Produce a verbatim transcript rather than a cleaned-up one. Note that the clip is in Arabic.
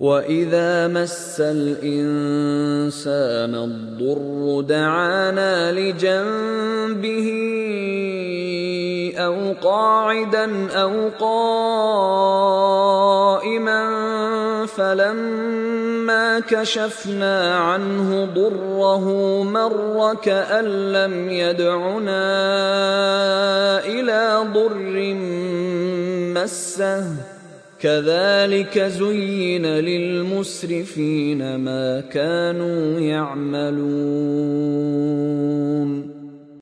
وَإِذَا مَسَّ الْإِنسَانَ الضُّرُّ دَعَانَا لِجَنبِهِ أَوْ قَاعِدًا أَوْ قَائِمًا فَلَمَّا كَشَفْنَا عَنْهُ ضُرَّهُ مَرَّ كَأَن لَّمْ يَدْعُنَا إِلَىٰ ضُرٍّ مَّسَّهُ كَذَٰلِكَ زُيِّنَ لِلْمُسْرِفِينَ مَا كَانُوا يَعْمَلُونَ